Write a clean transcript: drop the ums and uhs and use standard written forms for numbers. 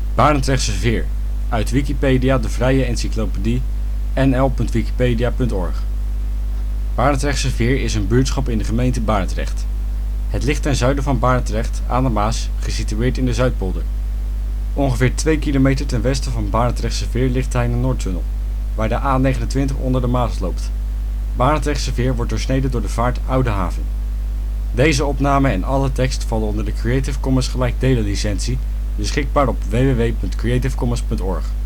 Barendrechtse Veer, uit Wikipedia, de vrije encyclopedie. nl.wikipedia.org. Barendrechtse Veer is een buurtschap in de gemeente Barendrecht. Het ligt ten zuiden van Barendrecht aan de Maas, gesitueerd in de Zuidpolder. Ongeveer 2 kilometer ten westen van Barendrechtse Veer ligt de Heine-Noordtunnel, waar de A29 onder de Maas loopt. Barendrechtse Veer wordt doorsneden door de vaart Oude Haven. Deze opname en alle tekst vallen onder de Creative Commons gelijkdelen licentie, beschikbaar op www.creativecommons.org.